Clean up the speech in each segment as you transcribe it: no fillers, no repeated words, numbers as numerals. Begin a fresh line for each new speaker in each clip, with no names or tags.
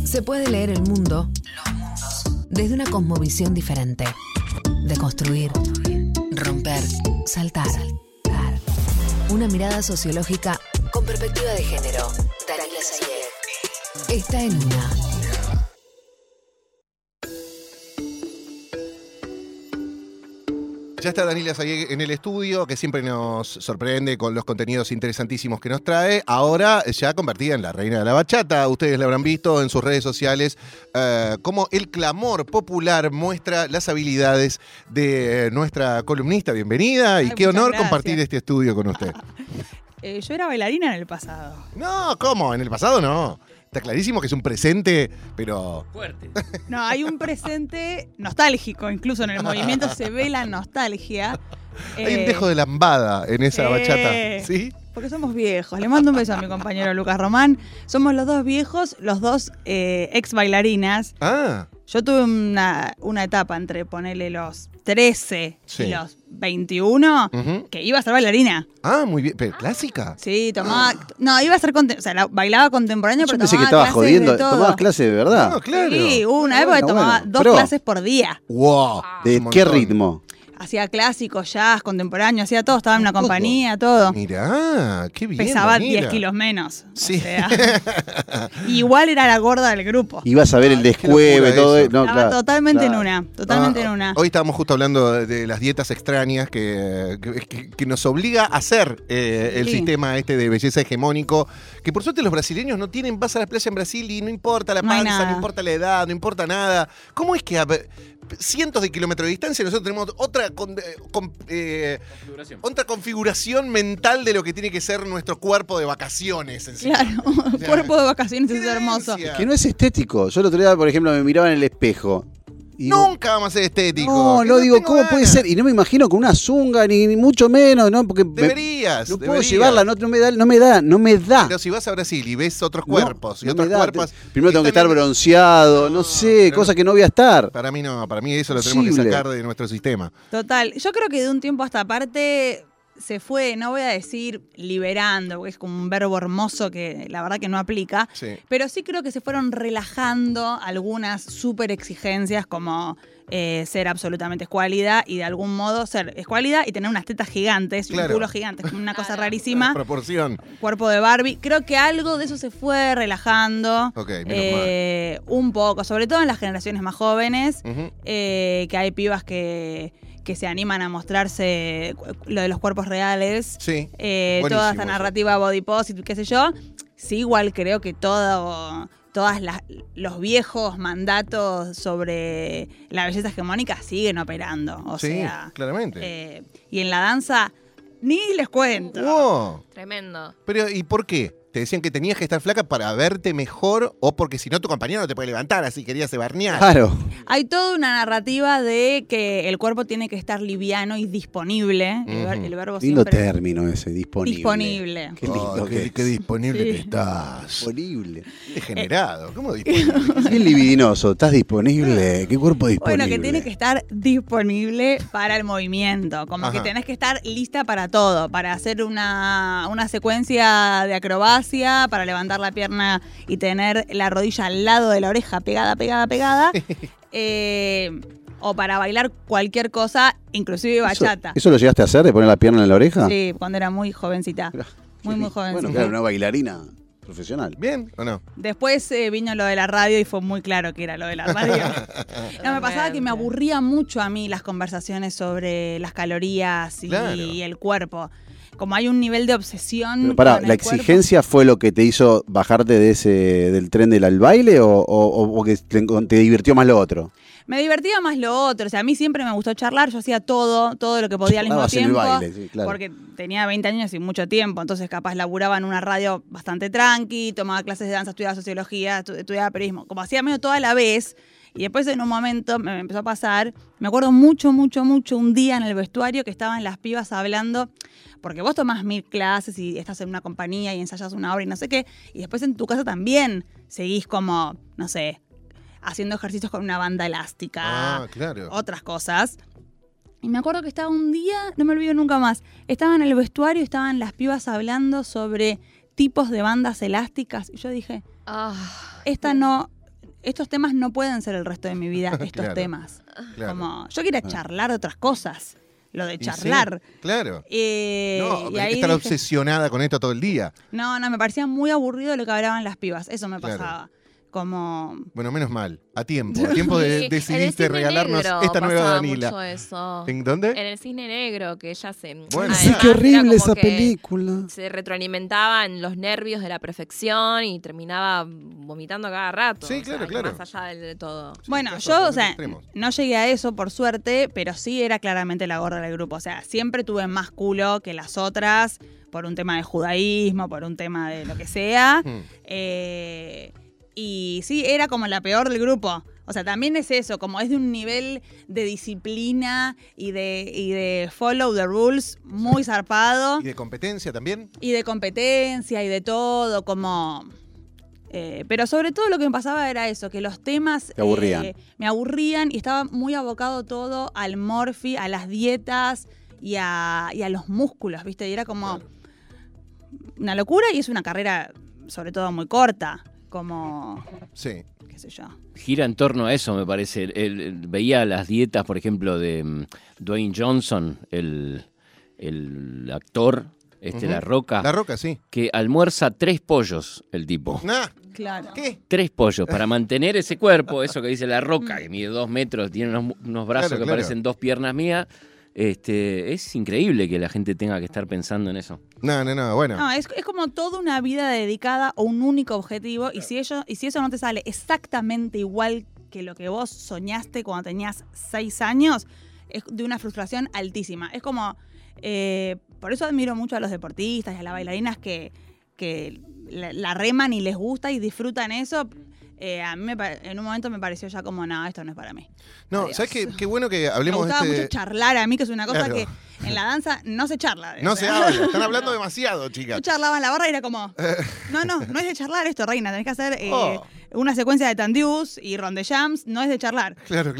Se puede leer el mundo, los mundos, desde una cosmovisión diferente. Deconstruir, romper, saltar. Una mirada sociológica con perspectiva de género. Daniela Sayeg está en Una.
Ya está Daniela Sayeg en el estudio, que siempre nos sorprende con los contenidos interesantísimos que nos trae. Ahora ya convertida en la reina de la bachata. Ustedes la habrán visto en sus redes sociales, cómo el clamor popular muestra las habilidades de nuestra columnista. Bienvenida y qué honor compartir este estudio con usted.
Yo era bailarina en el pasado.
No, ¿cómo? En el pasado no. Está clarísimo que es un presente, pero...
fuerte.
No, hay un presente nostálgico, incluso en el movimiento se ve la nostalgia.
Hay un dejo de lambada en esa bachata, ¿sí?
Porque somos viejos. Le mando un beso a mi compañero Lucas Román. Somos los dos viejos, los dos ex bailarinas.
Ah.
Yo tuve una etapa entre ponerle los 13
sí.
y los 21 que iba a ser bailarina.
Ah, muy bien. ¿Pero clásica?
Sí, tomaba... No, iba a ser... bailaba contemporánea, pero
pensé
tomaba
que estaba
clases
jodiendo.
de todo.
¿Tomabas clases de verdad?
No, claro.
Sí, hubo una época que tomaba dos
Pero,
clases por día.
¡Wow!
¿de qué ritmo?
Hacía clásico, jazz, contemporáneo, hacía todo, estaba en una compañía, todo.
Mirá, qué bien.
Pesaba
Daniela.
10 kilos menos.
Sí.
O sea, igual era la gorda del grupo.
Ibas a ver el descueve, todo
eso.
no,
Estaba
claro,
totalmente
claro.
en una, totalmente en una.
Hoy estábamos justo hablando de las dietas extrañas que nos obliga a hacer el
Sí.
sistema este de belleza hegemónico, que por suerte los brasileños no tienen, vas a la playa en Brasil y no importa la
No hay
panza,
nada.
no importa la edad, no importa nada. ¿Cómo es que a cientos de kilómetros de distancia nosotros tenemos otra configuración mental de lo que tiene que ser nuestro cuerpo de vacaciones? Encima?
Claro,
O sea,
cuerpo de vacaciones es
qué
hermoso.
demencia.
Que no es estético. Yo el otro día, por ejemplo, me miraba en el espejo. Y digo,
Nunca vamos a ser estéticos.
no,
Que
lo digo,
tengo
¿cómo puede
ganas.
ser? Y no me imagino con una zunga, ni mucho menos, ¿no? Porque
Deberías.
no puedo
deberías.
llevarla, no me da.
Pero si vas a Brasil y ves otros
No,
cuerpos y
no
otros
me da.
cuerpos.
Primero tengo que
están
estar
en-
bronceado, no sé,
pero
cosas que no voy a estar.
Para mí no, para mí eso lo tenemos que
Imposible.
sacar de nuestro sistema.
Total. Yo creo que de un tiempo a esta parte se fue, no voy a decir liberando, porque es como un verbo hermoso que la verdad que no aplica.
Sí.
Pero sí creo que se fueron relajando algunas súper exigencias como ser absolutamente escuálida y de algún modo ser escuálida y tener unas tetas gigantes y
Claro.
un culo gigante, como una cosa
La
rarísima.
proporción.
Cuerpo de Barbie. Creo que algo de eso se fue relajando.
Ok, menos
un poco, sobre todo en las generaciones más jóvenes,
Ujú.
que hay pibas que se animan a mostrarse lo de los cuerpos reales.
Sí.
Toda
buenísimo
esta
eso.
narrativa body positive, qué sé yo. Sí, igual creo que todas los viejos mandatos sobre la belleza hegemónica siguen operando. O
Sí,
sea,
claramente.
y en la danza, ni les cuento.
Wow.
Tremendo.
Pero, ¿y por qué? ¿Te decían que tenías que estar flaca para verte mejor o porque si no tu compañero no te puede levantar, así querías barnear?
Claro.
Hay toda una narrativa de que el cuerpo tiene que estar liviano y disponible. El verbo
Lindo
siempre...
término ese, disponible.
Disponible.
Qué lindo que es.
qué disponible
Sí.
que estás.
Disponible.
Degenerado. ¿Cómo disponible?
Bien libidinoso, ¿estás disponible? ¿Qué cuerpo disponible?
Bueno, que tiene que estar disponible para el movimiento. Como
Ajá.
que tenés que estar lista para todo. Para hacer una secuencia de acrobacia, para levantar la pierna y tener la rodilla al lado de la oreja, pegada. O para bailar cualquier cosa, inclusive bachata.
¿Eso lo llegaste a hacer, de poner la pierna en la oreja?
Sí, cuando era muy jovencita. Muy jovencita.
Bueno, claro, una bailarina profesional.
¿Bien o no?
Después vino lo de la radio y fue muy claro que era lo de la radio. No, me pasaba que me aburría mucho a mí las conversaciones sobre las calorías y
Claro.
el cuerpo. Como hay un nivel de obsesión.
Pero pará,
con el
¿la
cuerpo.
exigencia fue lo que te hizo bajarte del tren del baile o que te divirtió más lo otro?
Me divertía más lo otro. O sea, a mí siempre me gustó charlar. Yo hacía todo lo que podía al mismo
Charlabas en el
tiempo.
baile, sí, claro.
Porque tenía 20 años y mucho tiempo. Entonces, capaz laburaba en una radio bastante tranqui, tomaba clases de danza, estudiaba sociología, estudiaba periodismo. Como hacía medio toda a la vez. Y después en un momento me empezó a pasar, me acuerdo mucho, un día en el vestuario que estaban las pibas hablando, porque vos tomás 1000 clases y estás en una compañía y ensayas una obra y no sé qué, y después en tu casa también seguís como, no sé, haciendo ejercicios con una banda elástica,
Ah, claro.
otras cosas. Y me acuerdo que estaba un día, no me olvido nunca más, estaba en el vestuario y estaban las pibas hablando sobre tipos de bandas elásticas, y yo dije, esta no estos temas no pueden ser el resto de mi vida, estos
Claro,
temas.
claro.
Como, yo quería charlar de otras cosas. Lo de
Y
charlar.
sí, claro. No,
Y
tenés que
ahí
estar
dije,
obsesionada con esto todo el día.
no, me parecía muy aburrido lo que hablaban las pibas. Eso me
Claro.
pasaba. Como...
Bueno, menos mal. A tiempo
Sí, en
decidiste
el Cisne
regalarnos
Negro
esta nueva
pasaba
Danila.
mucho eso.
¿En dónde?
En el Cisne Negro, que ella se...
Bueno.
Sí,
además,
qué horrible
era como
esa
que
película.
Se retroalimentaba en los nervios de la perfección y terminaba vomitando cada rato.
Sí,
o sea,
claro,
que
claro.
Más allá de todo.
Bueno,
casos
yo, o
realmente
sea,
extremos.
no llegué a eso por suerte, pero sí era claramente la gorda del grupo. O sea, siempre tuve más culo que las otras por un tema de judaísmo, por un tema de lo que sea. Y sí, era como la peor del grupo. O sea, también es eso, como es de un nivel de disciplina y de follow the rules muy zarpado.
¿Y de competencia también?
Y de competencia y de todo, como... pero sobre todo lo que me pasaba era eso, que los temas
Te aburrían.
me aburrían y estaba muy abocado todo al morfi, a las dietas y a los músculos, ¿viste? Y era como
Claro.
una locura y es una carrera sobre todo muy corta, como,
Sí.
qué sé yo.
Gira en torno a eso, me parece. Veía las dietas, por ejemplo, de Dwayne Johnson, el actor,
Ujú.
La Roca,
La Roca, sí.
que almuerza 3 pollos, el tipo.
Nah,
Claro.
¿qué?
3 pollos para mantener ese cuerpo, eso que dice La Roca, que mide 2 metros, tiene unos brazos
Claro,
que
claro.
parecen 2 piernas mías. Es increíble que la gente tenga que estar pensando en eso.
No, bueno.
No, es como toda una vida dedicada a un único objetivo y si eso no te sale exactamente igual que lo que vos soñaste cuando tenías 6 años, es de una frustración altísima. Es como, por eso admiro mucho a los deportistas y a las bailarinas que la reman y les gusta y disfrutan eso. A mí en un momento me pareció ya como, no, esto no es para mí.
No,
Adiós.
¿sabes qué bueno que
Me
hablemos de
gustaba
este...
mucho charlar a mí, que es una cosa
Claro.
que en la danza no se charla.
No
O
se
sea,
habla, están hablando demasiado,
Yo
chicas.
charlaba en la barra y era como, no es de charlar esto, reina, tenés que hacer
Oh.
una secuencia de tandeus y ronde jams, no es de charlar.
Claro.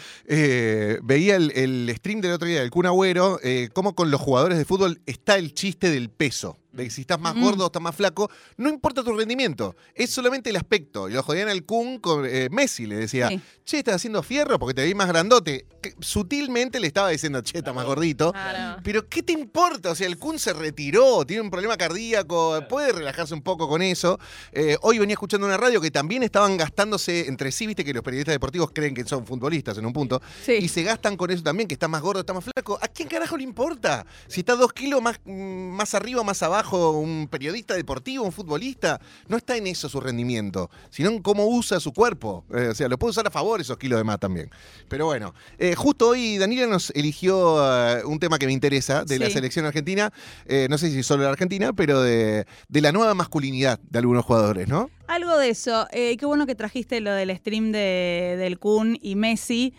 Veía el stream del otro día del Kun Agüero, cómo con los jugadores de fútbol está el chiste del peso. De que si estás más gordo o estás más flaco, no importa tu rendimiento, es solamente el aspecto. Y lo jodían al Kun con Messi, le decía,
Sí.
che, estás haciendo fierro porque te vi más grandote. Que sutilmente le estaba diciendo, che, estás más gordito.
Claro.
Pero ¿qué te importa? O sea, el Kun se retiró, tiene un problema cardíaco, puede relajarse un poco con eso. Hoy venía escuchando una radio que también estaban gastándose entre sí, viste que los periodistas deportivos creen que son futbolistas en un punto,
Sí.
y se gastan con eso también, que está más gordo, está más flaco. ¿A quién carajo le importa? Si está 2 kilos más arriba o más abajo un periodista deportivo, un futbolista, no está en eso su rendimiento, sino en cómo usa su cuerpo. O sea, lo puede usar a favor esos kilos de más también. Pero bueno, justo hoy Daniela nos eligió un tema que me interesa de la
Sí.
selección argentina, no sé si solo de la Argentina, pero de la nueva masculinidad de algunos jugadores, ¿no?
Algo de eso. Qué bueno que trajiste lo del stream del Kun y Messi.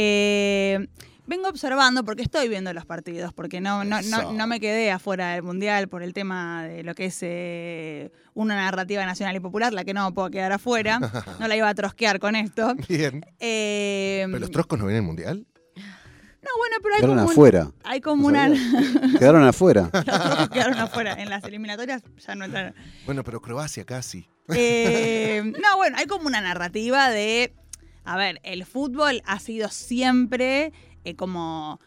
Vengo observando, porque estoy viendo los partidos, porque no me quedé afuera del Mundial por el tema de lo que es una narrativa nacional y popular, la que no me puedo quedar afuera. No la iba a trosquear con esto.
Bien. ¿Pero los troscos no ven el Mundial?
No, bueno, pero hay
Quedaron
como
afuera.
hay como
¿No
una...
sabías? Quedaron afuera.
Los troscos quedaron afuera. En las eliminatorias ya no entraron.
Bueno, pero Croacia casi.
No, bueno, hay como una narrativa de... A ver, el fútbol ha sido siempre como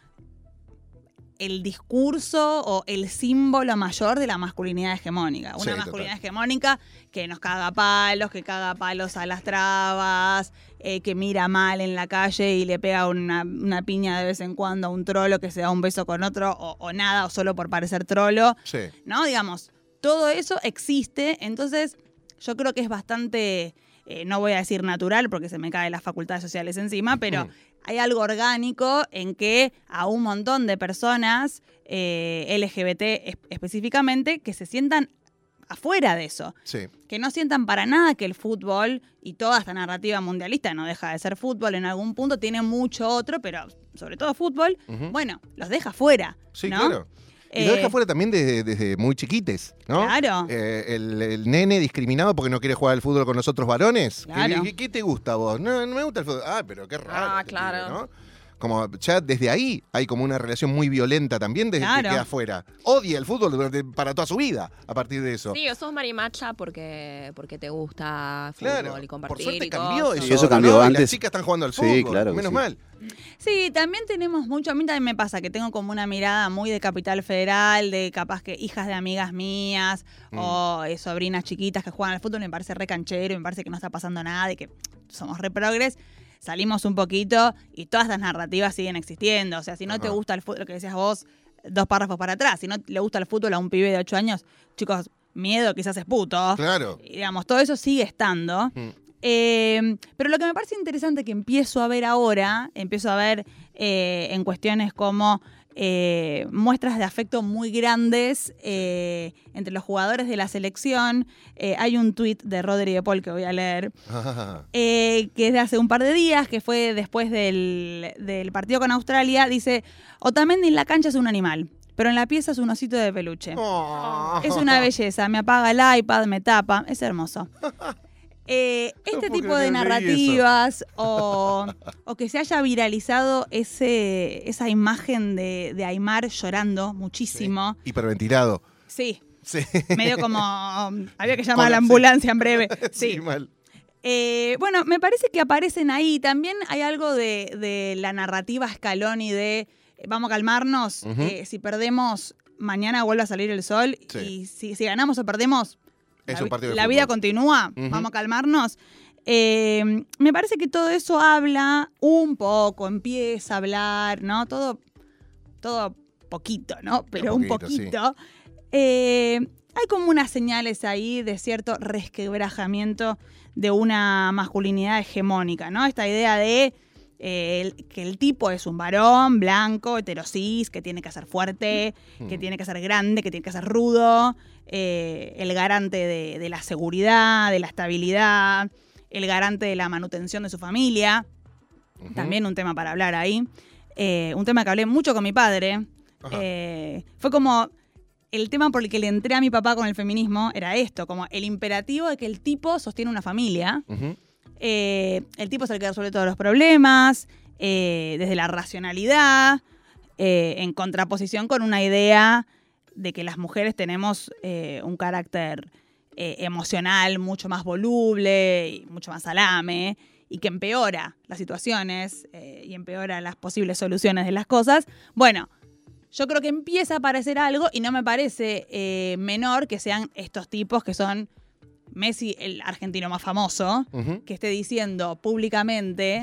el discurso o el símbolo mayor de la masculinidad hegemónica. Una
Sí,
masculinidad
total.
hegemónica que nos caga palos, que caga palos a las trabas, que mira mal en la calle y le pega una piña de vez en cuando a un trolo que se da un beso con otro o nada, o solo por parecer trolo.
Sí.
¿No? Digamos, todo eso existe, entonces yo creo que es bastante, no voy a decir natural porque se me caen las facultades sociales encima, pero hay algo orgánico en que a un montón de personas, LGBT específicamente, que se sientan afuera de eso.
Sí.
Que no sientan para nada que el fútbol y toda esta narrativa mundialista no deja de ser fútbol en algún punto, tiene mucho otro, pero sobre todo fútbol,
Ujú.
bueno, los deja fuera.
Sí,
¿no?
claro. Y lo deja fuera también desde muy chiquites, ¿no?
Claro.
El nene discriminado porque no quiere jugar al fútbol con los otros varones.
Claro.
¿Qué te gusta a vos? No me gusta el fútbol. Ah, pero qué raro.
Ah,
este
claro.
pibe, ¿no? Como ya desde ahí hay como una relación muy violenta también desde que queda afuera. Odia el fútbol para toda su vida a partir de eso.
Sí, o sos marimacha porque te gusta fútbol y compartir.
Por suerte
y
cambió
cosas.
eso.
Sí, eso cambió.
¿no?
Antes
Las chicas están jugando al fútbol.
Sí, claro que
menos
sí.
mal.
Sí, también tenemos mucho, a mí también me pasa que tengo como una mirada muy de Capital Federal, de capaz que hijas de amigas mías o sobrinas chiquitas que juegan al fútbol, me parece re canchero, me parece que no está pasando nada y que somos re progres. Salimos un poquito y todas las narrativas siguen existiendo. O sea, si no te gusta el fútbol, lo que decías vos, 2 párrafos para atrás, si no le gusta el fútbol a un pibe de 8 años, chicos, miedo, quizás es puto.
Claro.
Y, digamos, todo eso sigue estando. Pero lo que me parece interesante que empiezo a ver ahora, en cuestiones como muestras de afecto muy grandes entre los jugadores de la selección. Hay un tuit de Rodri de Paul que voy a leer, que es de hace un par de días, que fue después del partido con Australia. Dice: Otamendi en la cancha es un animal, pero en la pieza es un osito de peluche. Es una belleza, me apaga el iPad, me tapa, es hermoso. Este tipo de narrativas o que se haya viralizado esa imagen de Aimar llorando muchísimo.
Sí. Hiperventilado.
Sí.
Sí.
Medio como había que llamar a la ambulancia en breve. Sí.
Sí, mal.
Bueno, me parece que aparecen ahí. También hay algo de la narrativa Scaloni de vamos a calmarnos. Si perdemos, mañana vuelve a salir el sol.
Sí.
Y si ganamos o perdemos,
Es un partido de
la
fútbol.
vida continúa, vamos a calmarnos. Me parece que todo eso habla un poco, empieza a hablar, ¿no? Todo poquito, ¿no? Pero un poquito. Hay como unas señales ahí de cierto resquebrajamiento de una masculinidad hegemónica, ¿no? Esta idea de que el tipo es un varón blanco, heterosis, que tiene que ser fuerte, que tiene que ser grande, que tiene que ser rudo, el garante de la seguridad, de la estabilidad, el garante de la manutención de su familia. También un tema para hablar ahí. Un tema que hablé mucho con mi padre. Fue como el tema por el que le entré a mi papá con el feminismo, era esto, como el imperativo de que el tipo sostiene una familia. El tipo es el que resuelve todos los problemas, desde la racionalidad, en contraposición con una idea de que las mujeres tenemos un carácter emocional mucho más voluble y mucho más salame, y que empeora las situaciones y empeora las posibles soluciones de las cosas. Bueno, yo creo que empieza a aparecer algo y no me parece menor que sean estos tipos que son Messi, el argentino más famoso, que esté diciendo públicamente,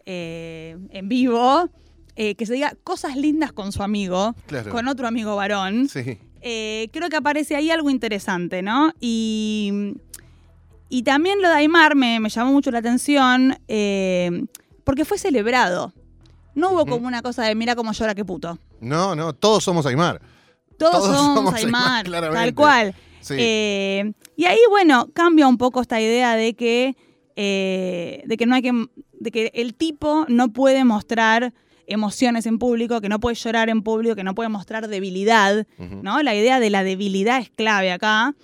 en vivo, que se diga cosas lindas con su amigo, con otro amigo varón.
Sí.
Creo que aparece ahí algo interesante, ¿no? Y también lo de Aimar me llamó mucho la atención porque fue celebrado. No hubo como una cosa de mira cómo llora, qué puto.
No, todos somos Aimar.
Todos somos Aimar,
claramente.
tal cual.
Sí.
Y ahí, bueno, cambia un poco esta idea de que no hay de que el tipo no puede mostrar emociones en público, que no puede llorar en público, que no puede mostrar debilidad, ¿no? La idea de la debilidad es clave acá.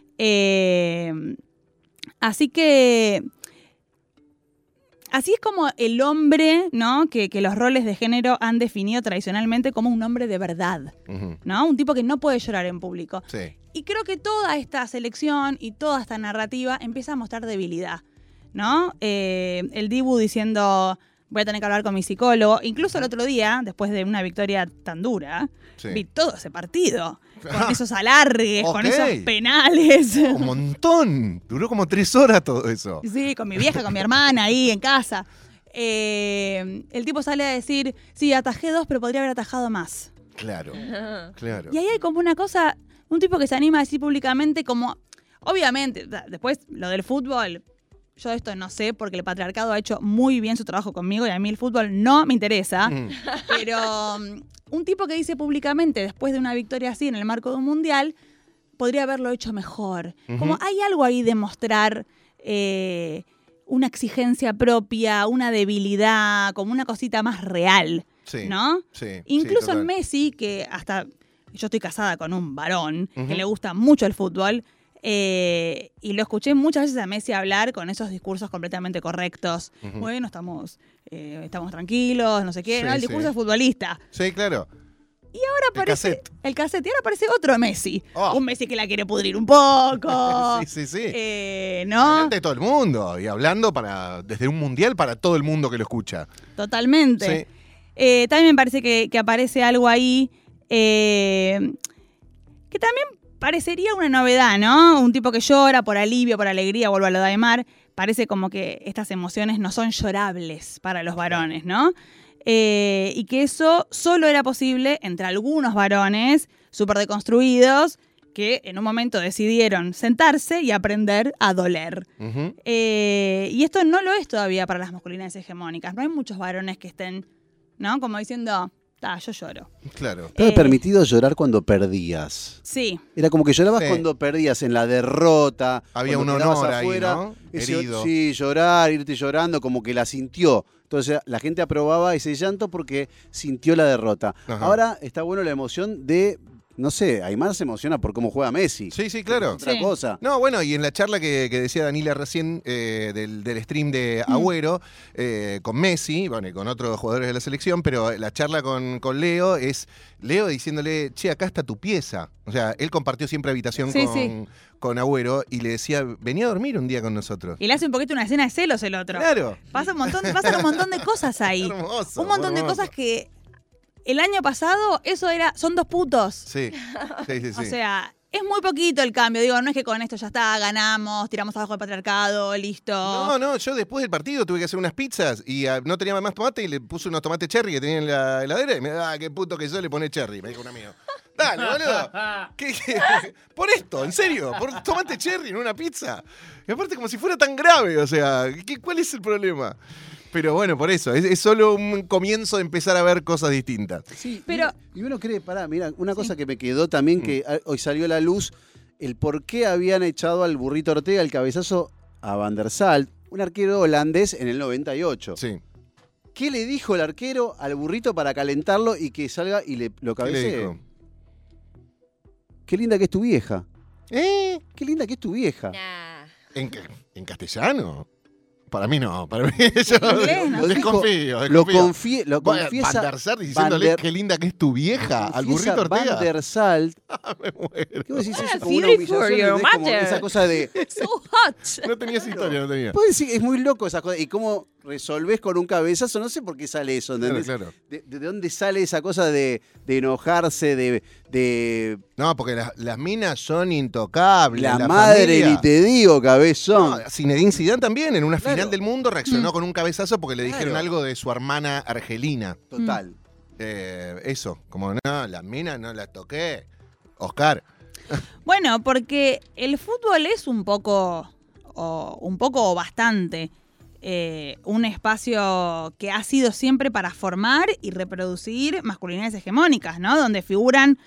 Así que así es como el hombre, ¿no? Que los roles de género han definido tradicionalmente como un hombre de verdad, ¿no? Un tipo que no puede llorar en público.
Sí.
Y creo que toda esta selección y toda esta narrativa empieza a mostrar debilidad, ¿no? El Dibu diciendo, voy a tener que hablar con mi psicólogo. Incluso el otro día, después de una victoria tan dura, vi todo ese partido. Con esos alargues, con esos penales.
Un montón. Duró como 3 horas todo eso.
Sí, con mi vieja, con mi hermana ahí en casa. El tipo sale a decir, sí, atajé 2, pero podría haber atajado más.
Claro.
Y ahí hay como una cosa, un tipo que se anima a decir públicamente como, obviamente, después lo del fútbol, yo esto no sé porque el patriarcado ha hecho muy bien su trabajo conmigo y a mí el fútbol no me interesa, pero un tipo que dice públicamente después de una victoria así en el marco de un mundial, podría haberlo hecho mejor. Como hay algo ahí de mostrar una exigencia propia, una debilidad, como una cosita más real, ¿no?
Sí,
incluso
sí,
en Messi, que hasta yo estoy casada con un varón que le gusta mucho el fútbol, Y lo escuché muchas veces a Messi hablar con esos discursos completamente correctos.
Ujú.
Bueno, estamos tranquilos, no sé qué,
Sí,
¿no? El discurso
sí.
de futbolista.
Sí, claro.
Ahora aparece el cassette. Y ahora aparece otro Messi.
Oh.
Un Messi que la quiere pudrir un poco.
Sí.
¿No?
Delante de todo el mundo y hablando desde un mundial para todo el mundo que lo escucha.
Totalmente.
Sí.
También me parece que aparece algo ahí que también parecería una novedad, ¿no? Un tipo que llora por alivio, por alegría, vuelvo a lo de Aymar. Parece como que estas emociones no son llorables para los varones, ¿no? Y que eso solo era posible entre algunos varones súper deconstruidos que en un momento decidieron sentarse y aprender a doler.
Ujú.
Y esto no lo es todavía para las masculinidades hegemónicas. No hay muchos varones que estén, ¿no? Como diciendo, yo lloro.
Claro.
Estaba permitido llorar cuando perdías.
Sí.
Era como que llorabas
Sí.
cuando perdías en la derrota.
Había
cuando
un
quedabas
honor ahí, ¿no? Herido.
Sí, llorar, irte llorando, como que la sintió. Entonces la gente aprobaba ese llanto porque sintió la derrota.
Ajá.
Ahora está bueno la emoción de, no sé, Aymar se emociona por cómo juega Messi.
Sí, claro.
Otra
Sí.
cosa.
No, bueno, y en la charla que decía Danila recién del stream de Agüero con Messi, bueno, y con otros jugadores de la selección, pero la charla con Leo es Leo diciéndole, che, acá está tu pieza. O sea, él compartió siempre habitación
Sí,
con Agüero y le decía, venía a dormir un día con nosotros.
Y le hace un poquito una escena de celos el otro.
Claro.
Pasan un montón de cosas ahí.
Hermoso,
Un montón de
hermoso.
cosas que el año pasado son dos putos.
Sí.
O sea, es muy poquito el cambio. Digo, no es que con esto ya está, ganamos, tiramos abajo el patriarcado, listo.
No, yo después del partido tuve que hacer unas pizzas y no tenía más tomate y le puse unos tomates cherry que tenía en la heladera y me da, qué puto que yo le pone cherry, me dijo un amigo. Dale, boludo. ¿Qué? Por esto, en serio, por tomate cherry en una pizza. Y aparte como si fuera tan grave, o sea, ¿cuál es el problema? Pero bueno, por eso, es solo un comienzo de empezar a ver cosas distintas.
Sí,
Pero-
y uno cree, mira, una cosa que me quedó también, que hoy salió a la luz, el por qué habían echado al Burrito Ortega el cabezazo a Van der Salt, un arquero holandés en el 98.
Sí.
¿Qué le dijo el arquero al Burrito para calentarlo y que salga y lo
¿Qué le
cabecee?
dijo?
Qué linda que es tu vieja.
¿Eh?
Qué linda que es tu vieja.
Nah.
¿En castellano? Para mí no, para mí yo
inglés, no sé.
desconfío.
Lo
Bueno,
confiesa.
Van der Sar diciéndole qué linda que es tu vieja al burrito Ortega.
Van der Salt.
Me muero.
¿Qué vos decís?
Ah,
Eso como una
beauty for
humillación,
your
¿entendés? Como
mother.
esa cosa de.
So hot.
No tenía esa historia, no tenía.
Pues sí, es muy loco esa cosa. ¿Y cómo resolvés con un cabezazo? No sé por qué sale eso,
Claro,
¿entendés?
claro.
¿De dónde sale esa cosa de enojarse, de
No, porque las minas son intocables.
la madre
familia.
ni te digo, cabezón?
No, Zinedine Zidane también en una
Claro.
final del mundo reaccionó con un cabezazo porque le dijeron
Claro.
algo de su hermana argelina.
Total.
Eso, como no, las minas no las toqué. Oscar.
Bueno, porque el fútbol es un poco o bastante un espacio que ha sido siempre para formar y reproducir masculinidades hegemónicas, ¿no? Donde figuran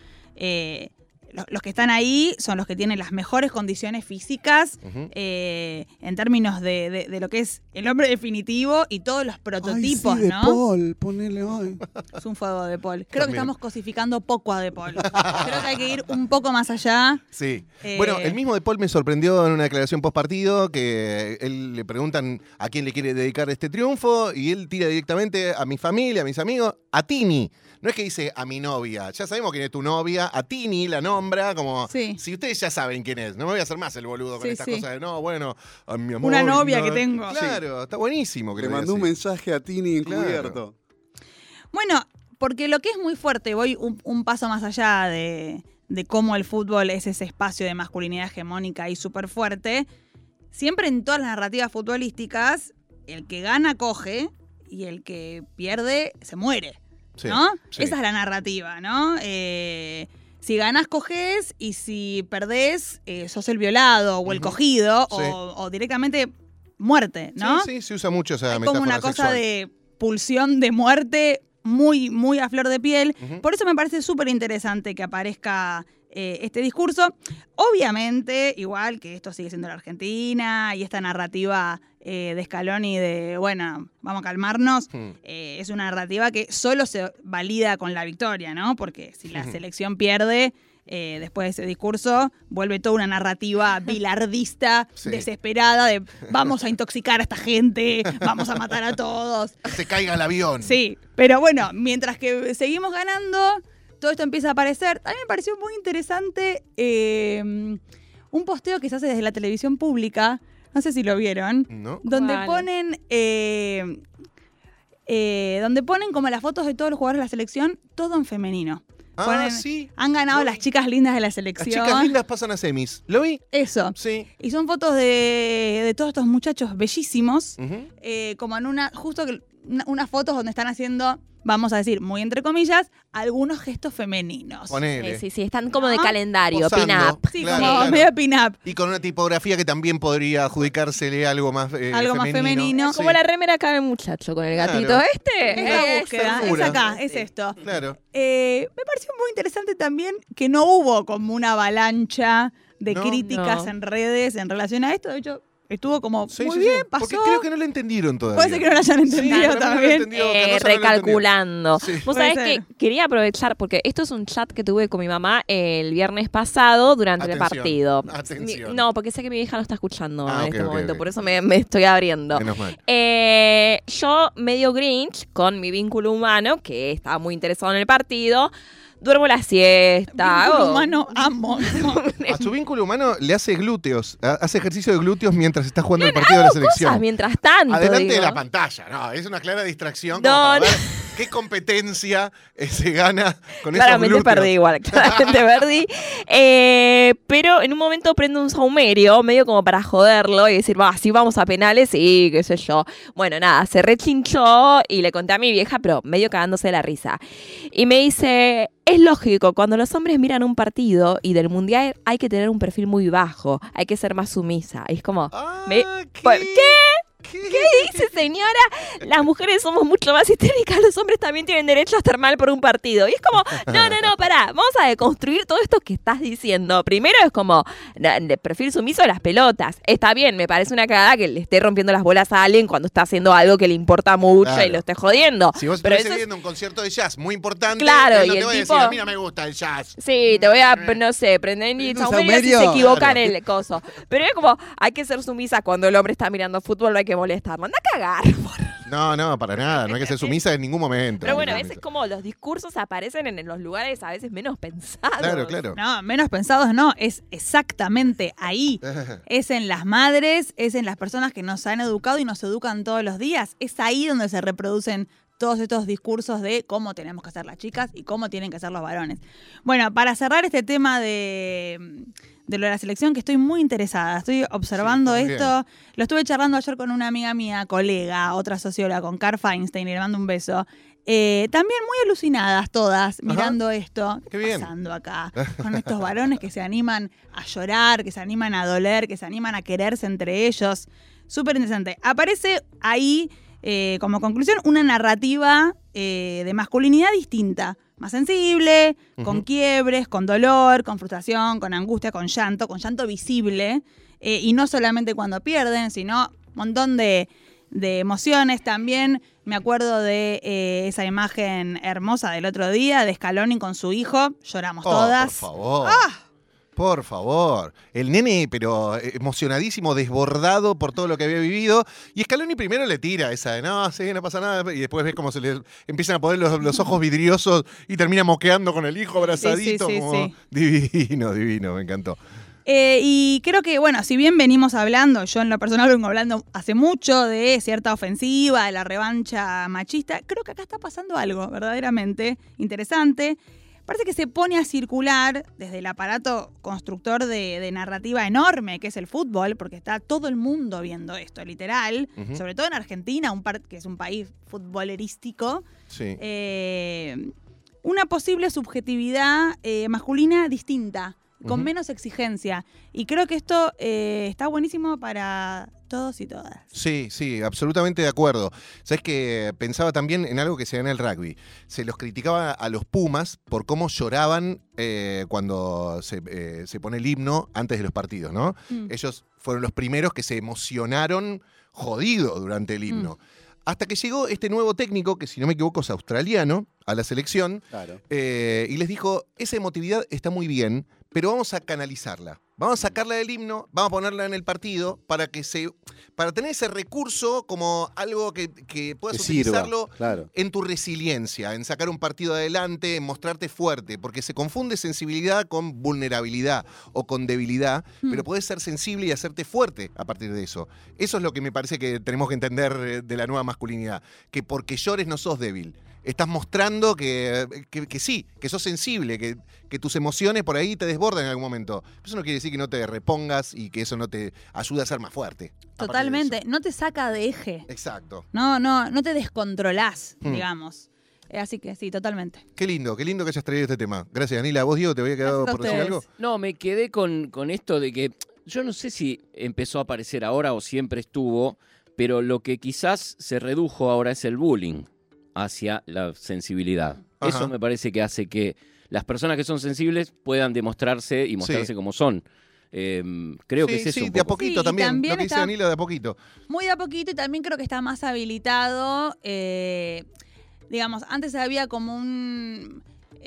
los que están ahí son los que tienen las mejores condiciones físicas
Ujú.
en términos de lo que es el hombre definitivo y todos los prototipos,
Ay, sí, de
¿no?
Paul, ponele hoy.
Es un fuego de Paul. Creo que
También.
estamos cosificando poco a De Paul. Creo que hay que ir un poco más allá.
Sí. Bueno, el mismo De Paul me sorprendió en una declaración post partido que él le preguntan a quién le quiere dedicar este triunfo y él tira directamente a mi familia, a mis amigos, a Tini. No es que dice a mi novia, ya sabemos quién es tu novia, a Tini la nombra como
Sí.
si ustedes ya saben quién es, no me voy a hacer más el boludo con
Sí,
estas
sí.
cosas de no, bueno, a mi amor.
Una novia
no".
que tengo.
Claro, está buenísimo que
Le
lo diga
mandó un
así.
mensaje a Tini
Claro.
encubierto.
Bueno, porque lo que es muy fuerte, voy un paso más allá de cómo el fútbol es ese espacio de masculinidad hegemónica y súper fuerte. Siempre en todas las narrativas futbolísticas, el que gana coge y el que pierde se muere.
Sí,
¿No?
sí.
Esa es la narrativa, ¿no? Si ganás, coges, y si perdés, sos el violado o el
Ujú.
cogido,
Sí.
o directamente muerte, ¿no?
Sí, se usa mucho esa
Hay
metáfora
como una cosa
sexual.
de pulsión de muerte muy, muy a flor de piel.
Ujú.
Por eso me parece súper interesante que aparezca este discurso. Obviamente, igual que esto sigue siendo la Argentina y esta narrativa de Scaloni de, bueno, vamos a calmarnos, es una narrativa que solo se valida con la victoria, ¿no? Porque si la selección pierde, después de ese discurso, vuelve toda una narrativa bilardista,
Sí.
desesperada, de vamos a intoxicar a esta gente, vamos a matar a todos.
Que se caiga el avión.
Sí, pero bueno, mientras que seguimos ganando, todo esto empieza a aparecer. A mí me pareció muy interesante un posteo que se hace desde la televisión pública, no sé si lo vieron,
¿No?
donde
¿Cuál?
ponen como las fotos de todos los jugadores de la selección, todo en femenino. Ponen,
Sí.
han ganado
Lo
las
vi.
chicas lindas de la
Las
selección.
chicas lindas pasan a semis. ¿Lo vi?
Eso.
Sí.
Y son fotos de todos estos muchachos bellísimos,
Ujú.
como en unas fotos donde están haciendo, vamos a decir, muy entre comillas, algunos gestos femeninos.
Ponele.
Sí, están como de
¿No?
calendario,
Posando.
pin-up.
Sí,
Claro,
como
claro.
medio pin-up.
Y con una tipografía que también podría adjudicársele algo más
Algo más femenino.
Sí.
Como la remera cabe muchacho con el gatito
Claro.
este.
Esta
Eso,
búsqueda, es
ternura.
acá, es esto.
Claro.
Me pareció muy interesante también que no hubo como una avalancha de
No.
críticas
No.
en redes en relación a esto. De hecho, estuvo como
Sí,
muy
sí,
bien,
sí.
pasó.
Porque creo que no lo entendieron todavía.
Puede ser que no lo hayan entendido
para mí no lo
también.
entendió, otra cosa no lo entendió.
Recalculando.
Sí.
Vos
Puede
sabés que
ser.
quería aprovechar, porque esto es un chat que tuve con mi mamá el viernes pasado durante el
Atención,
partido.
atención.
No, porque sé que mi hija no está escuchando
Ah,
en
ok,
este
ok,
momento,
ok.
por eso me estoy abriendo.
Menos mal.
Yo, medio Grinch, con mi vínculo humano, que estaba muy interesado en el partido, duermo la siesta.
Vínculo
hago-
humano, amo.
A su vínculo humano le hace glúteos, hace ejercicio de glúteos mientras está jugando el partido de la
Cosas
selección.
mientras tanto.
Adelante de
digo.
la pantalla, no, es una clara distracción
No,
como para
no.
ver qué competencia se gana con
Claramente
esos glúteos.
perdí igual, claramente perdí. Pero en un momento prendo un saumerio, medio como para joderlo y decir, va, si vamos a penales, sí, qué sé yo. Bueno, nada, se rechinchó y le conté a mi vieja, pero medio cagándose de la risa. Y me dice, es lógico, cuando los hombres miran un partido y del mundial hay que tener un perfil muy bajo, hay que ser más sumisa. Y es como,
Ah,
Me-
¿qué?
¿Por qué?
¿Qué?
dice señora, las mujeres somos mucho más histéricas, los hombres también tienen derecho a estar mal por un partido. Y es como, no, pará, vamos a deconstruir todo esto que estás diciendo. Primero es como, de perfil sumiso de las pelotas. Está bien, me parece una cagada que le esté rompiendo las bolas a alguien cuando está haciendo algo que le importa mucho
Claro.
y lo esté jodiendo.
Si vos
Pero
estuvieses
eso es-
viendo un concierto de jazz muy importante,
Claro,
él no
y
te
el
va a
tipo-
decir, a mí no me gusta el jazz.
Sí, te voy a, no sé, prender y
¿Un
saumerio si
saumerio?
se equivocan
Claro.
el coso. Pero es como, hay que ser sumisa cuando el hombre está mirando fútbol, no hay que molestar. Manda a cagar.
No, para nada, no hay que ser sumisa en ningún momento.
Pero bueno, a
En
veces
ningún
como los discursos aparecen en los lugares a veces menos pensados.
momento. Claro.
No, menos pensados no, es exactamente ahí. Es en las madres, es en las personas que nos han educado y nos educan todos los días. Es ahí donde se reproducen todos estos discursos de cómo tenemos que hacer las chicas y cómo tienen que hacer los varones. Bueno, para cerrar este tema de lo de la selección, que estoy muy interesada, estoy observando
Sí, está muy
esto. Lo estuve charlando ayer con una amiga mía, colega, otra socióloga, con Car Feinstein, y le mando un beso. También muy alucinadas todas mirando esto. ¿Qué
Qué
está
bien.
pasando acá? Con estos varones que se animan a llorar, que se animan a doler, que se animan a quererse entre ellos. Súper interesante. Aparece ahí, como conclusión, una narrativa de masculinidad distinta. Más sensible, con
Ujú.
quiebres, con dolor, con frustración, con angustia, con llanto visible. Y no solamente cuando pierden, sino un montón de emociones también. Me acuerdo de esa imagen hermosa del otro día de Scaloni con su hijo. Lloramos
Oh,
todas.
por favor. Por favor. El nene, pero emocionadísimo, desbordado por todo lo que había vivido. Y Scaloni primero le tira esa de, no, sí, no pasa nada. Y después ves cómo se le empiezan a poner los ojos vidriosos y termina moqueando con el hijo abrazadito.
sí,
como
sí.
Divino, me encantó.
Y creo que, bueno, si bien venimos hablando, yo en lo personal vengo hablando hace mucho de cierta ofensiva, de la revancha machista, creo que acá está pasando algo verdaderamente interesante. Parece que se pone a circular desde el aparato constructor de narrativa enorme que es el fútbol, porque está todo el mundo viendo esto, literal,
Ujú.
sobre todo en Argentina, que es un país futbolerístico,
Sí.
una posible subjetividad masculina distinta, con
Ujú.
menos exigencia. Y creo que esto está buenísimo para todos y todas.
Sí, absolutamente de acuerdo. Sabes que pensaba también en algo que se da en el rugby. Se los criticaba a los Pumas por cómo lloraban cuando se pone el himno antes de los partidos, ¿no?
Mm.
Ellos fueron los primeros que se emocionaron jodido durante el himno. Hasta que llegó este nuevo técnico, que si no me equivoco es australiano, a la selección,
Claro.
y les dijo, esa emotividad está muy bien, pero vamos a canalizarla. Vamos a sacarla del himno, vamos a ponerla en el partido para tener ese recurso como algo que puedas
Que sirva,
utilizarlo
claro.
en tu resiliencia, en sacar un partido adelante, en mostrarte fuerte, porque se confunde sensibilidad con vulnerabilidad o con debilidad, pero puedes ser sensible y hacerte fuerte a partir de eso. Eso es lo que me parece que tenemos que entender de la nueva masculinidad, que porque llores no sos débil. Estás mostrando que sí, que sos sensible, que tus emociones por ahí te desbordan en algún momento. Eso no quiere decir que no te repongas y que eso no te ayude a ser más fuerte. a partir de
Totalmente.
eso.
No te saca de eje.
Exacto.
No te descontrolás,
Mm.
digamos. Así que sí, totalmente.
Qué lindo que hayas traído este tema. Gracias, Danila. ¿Vos, Diego, te había quedado
Gracias a
por decir algo?
ustedes.
No, me quedé con esto de que yo no sé si empezó a aparecer ahora o siempre estuvo, pero lo que quizás se redujo ahora es el bullying hacia la sensibilidad.
Ajá.
Eso me parece que hace que las personas que son sensibles puedan demostrarse y mostrarse
Sí.
como son. Creo que es eso.
Sí,
un
de a
poco.
poquito
Sí, y
también.
también
Lo que dice
está-
Danila, de a poquito.
Muy de a poquito y también creo que está más habilitado. Digamos, antes había como un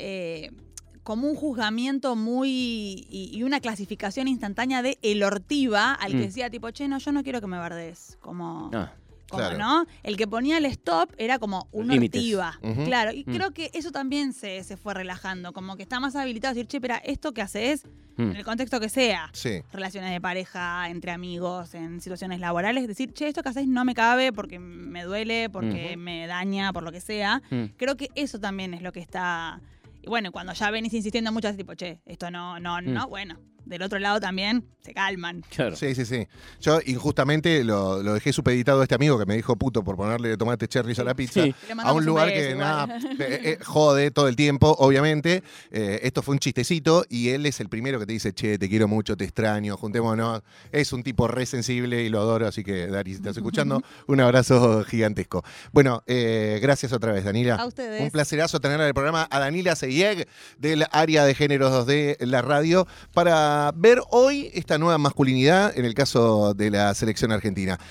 juzgamiento muy y una clasificación instantánea de el ortiva al que
Mm.
decía tipo, che, no, yo no quiero que me verdes. Como
Claro.
¿no? El que ponía el stop era como un
Límites.
ortiva.
Ujú.
Claro, y
Mm.
creo que eso también se fue relajando, como que está más habilitado a decir, che, espera, esto que haces,
Mm.
en el contexto que sea,
Sí.
relaciones de pareja, entre amigos, en situaciones laborales, decir, che, esto que haces no me cabe porque me duele, porque
Ujú.
me daña, por lo que sea.
Mm.
Creo que eso también es lo que está... Y bueno, cuando ya venís insistiendo mucho, tipo, che, esto no, bueno, del otro lado también se calman.
Claro.
Sí. Yo injustamente lo dejé supeditado a este amigo que me dijo puto por ponerle tomate cherry a la pizza.
Sí.
Le
A
mandamos
un lugar
beso
que
igual.
nada, jode todo el tiempo, obviamente. Esto fue un chistecito y él es el primero que te dice, che, te quiero mucho, te extraño, juntémonos. Es un tipo re sensible y lo adoro, así que Dari, si estás escuchando, un abrazo gigantesco. Bueno, gracias otra vez, Danila.
A ustedes.
Un placerazo tener en el programa a Danila Seyeg del área de géneros de la radio para ver hoy esta nueva masculinidad en el caso de la selección argentina.